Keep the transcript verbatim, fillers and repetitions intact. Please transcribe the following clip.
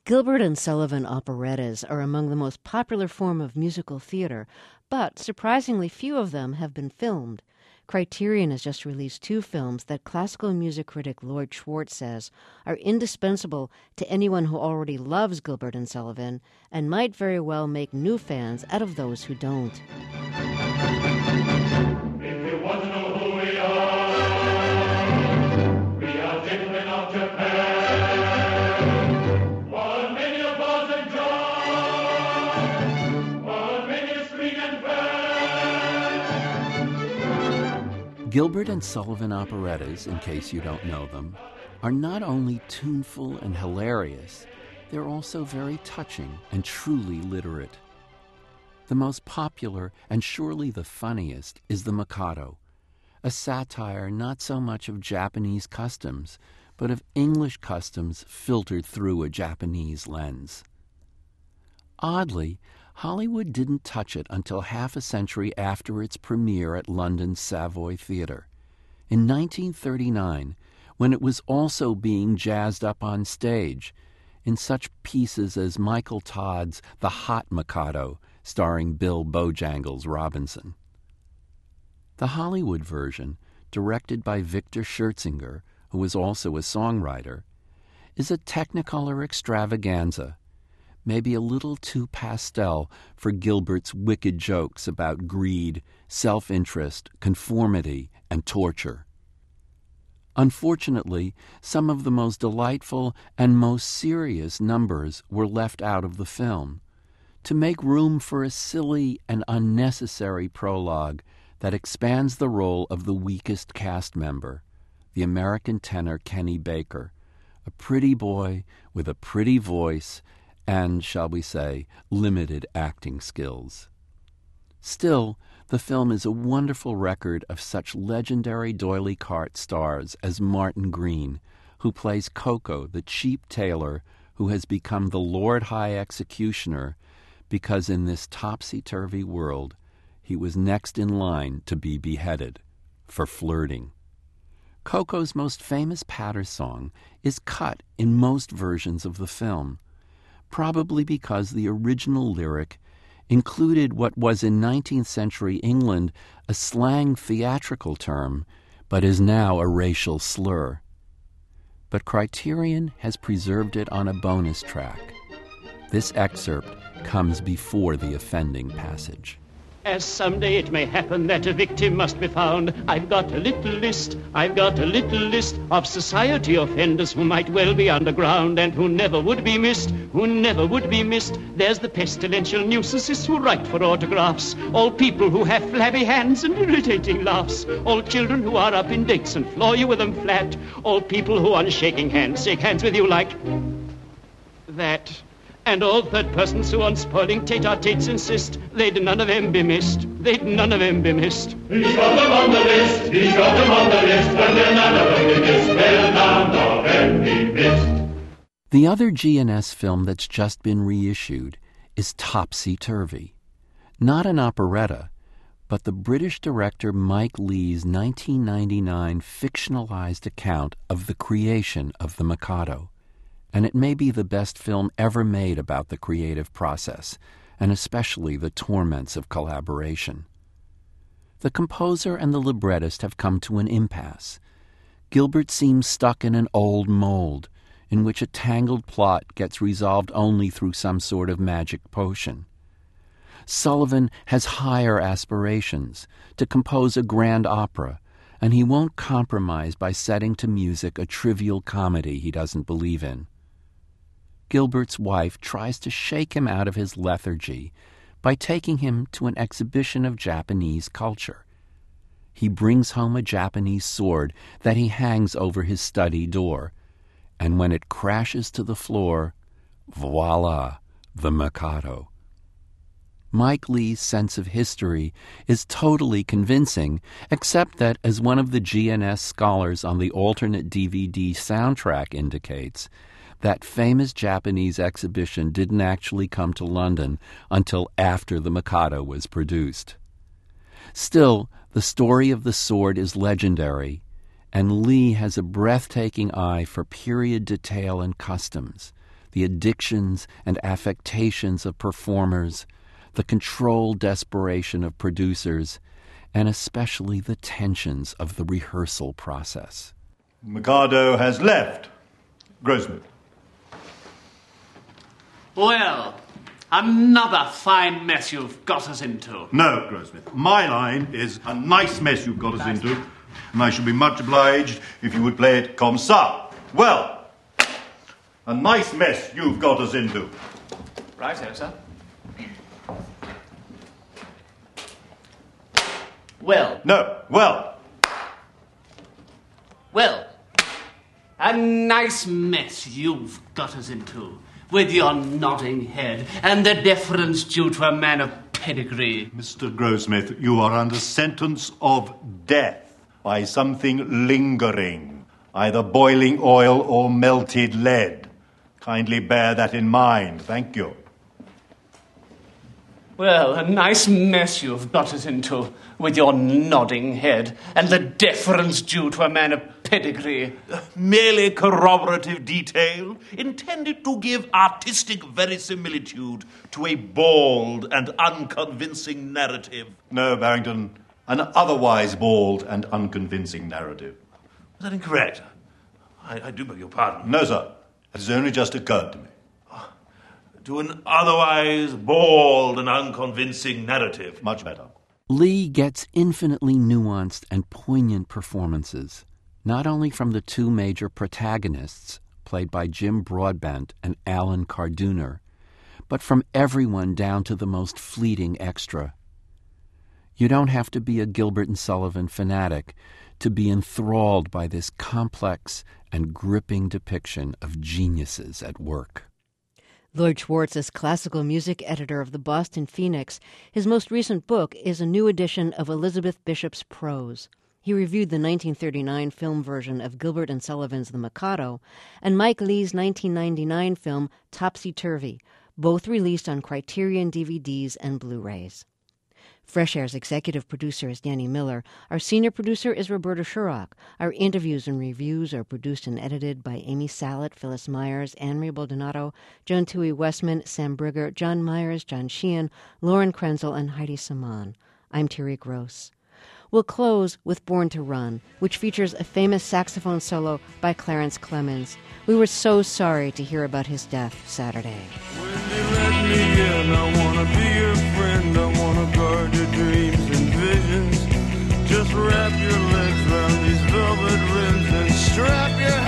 Gilbert and Sullivan operettas are among the most popular form of musical theater, but surprisingly few of them have been filmed. Criterion has just released two films that classical music critic Lloyd Schwartz says are indispensable to anyone who already loves Gilbert and Sullivan and might very well make new fans out of those who don't. If you want to know who we are, we are gentlemen of Japan. One many of balls and drums, one many a screen and band. Gilbert and Sullivan operettas, in case you don't know them, are not only tuneful and hilarious, they're also very touching and truly literate. The most popular, and surely the funniest, is The Mikado, a satire not so much of Japanese customs, but of English customs filtered through a Japanese lens. Oddly, Hollywood didn't touch it until half a century after its premiere at London's Savoy Theatre. In nineteen thirty-nine, when it was also being jazzed up on stage, in such pieces as Michael Todd's The Hot Mikado, starring Bill Bojangles Robinson. The Hollywood version, directed by Victor Scherzinger, who was also a songwriter, is a technicolor extravaganza, maybe a little too pastel for Gilbert's wicked jokes about greed, self-interest, conformity, and torture. Unfortunately, some of the most delightful and most serious numbers were left out of the film, to make room for a silly and unnecessary prologue that expands the role of the weakest cast member, the American tenor Kenny Baker, a pretty boy with a pretty voice and, shall we say, limited acting skills. Still, the film is a wonderful record of such legendary d'Oyly Carte stars as Martin Green, who plays Coco, the cheap tailor who has become the Lord High Executioner because in this topsy-turvy world he was next in line to be beheaded for flirting. Coco's most famous patter song is cut in most versions of the film, probably because the original lyric included what was in nineteenth century England a slang theatrical term, but is now a racial slur. But Criterion has preserved it on a bonus track. This excerpt comes before the offending passage. As someday it may happen that a victim must be found, I've got a little list, I've got a little list of society offenders who might well be underground and who never would be missed, who never would be missed. There's the pestilential nuisances who write for autographs, all people who have flabby hands and irritating laughs, all children who are up in dates and floor you with them flat, all people who on shaking hands shake hands with you like that. And all third persons who on spoiling tete-a-tetes insist, they'd none of them be missed, they'd none of them be missed. He's got them on the list, he's got them on the list, and they'll none of them be missed, they'll none of them be missed. The other G N S film that's just been reissued is Topsy-Turvy. Not an operetta, but the British director Mike Leigh's nineteen ninety-nine fictionalized account of the creation of the Mikado. And it may be the best film ever made about the creative process, and especially the torments of collaboration. The composer and the librettist have come to an impasse. Gilbert seems stuck in an old mold, in which a tangled plot gets resolved only through some sort of magic potion. Sullivan has higher aspirations, to compose a grand opera, and he won't compromise by setting to music a trivial comedy he doesn't believe in. Gilbert's wife tries to shake him out of his lethargy by taking him to an exhibition of Japanese culture. He brings home a Japanese sword that he hangs over his study door, and when it crashes to the floor, voila, the Mikado. Mike Leigh's sense of history is totally convincing, except that, as one of the G N S scholars on the alternate D V D soundtrack indicates, that famous Japanese exhibition didn't actually come to London until after the Mikado was produced. Still, the story of the sword is legendary, and Leigh has a breathtaking eye for period detail and customs, the addictions and affectations of performers, the controlled desperation of producers, and especially the tensions of the rehearsal process. Mikado has left. Grossman. Well, another fine mess you've got us into. No, Grossmith. My line is a nice mess you've got us into, and I should be much obliged if you would play it comme ça. Well, a nice mess you've got us into. Righto, sir. Well. No, well. Well. A nice mess you've got us into, with your nodding head and the deference due to a man of pedigree. Mister Grossmith, you are under sentence of death by something lingering, either boiling oil or melted lead. Kindly bear that in mind. Thank you. Well, a nice mess you've got us into, with your nodding head and the deference due to a man of pedigree. Merely corroborative detail intended to give artistic verisimilitude to a bald and unconvincing narrative. No, Barrington, an otherwise bald and unconvincing narrative. Was that incorrect? I, I do beg your pardon. No, sir. It has only just occurred to me. To an otherwise bald and unconvincing narrative. Much better. Lee gets infinitely nuanced and poignant performances, not only from the two major protagonists, played by Jim Broadbent and Alan Carduner, but from everyone down to the most fleeting extra. You don't have to be a Gilbert and Sullivan fanatic to be enthralled by this complex and gripping depiction of geniuses at work. Lloyd Schwartz is classical music editor of the Boston Phoenix. His most recent book is a new edition of Elizabeth Bishop's prose. He reviewed the nineteen thirty-nine film version of Gilbert and Sullivan's The Mikado and Mike Leigh's nineteen ninety-nine film Topsy-Turvy, both released on Criterion D V Ds and Blu-rays. Fresh Air's executive producer is Danny Miller. Our senior producer is Roberta Shurrock. Our interviews and reviews are produced and edited by Amy Salet, Phyllis Myers, Anne-Marie Baldonado, Joan Tui Westman, Sam Brigger, John Myers, John Sheehan, Lauren Krenzel, and Heidi Saman. I'm Thierry Gross. We'll close with Born to Run, which features a famous saxophone solo by Clarence Clemens. We were so sorry to hear about his death Saturday. When you let me in, I want to be your friend. I want to guard your dreams and visions. Just wrap your legs around these velvet rims and strap your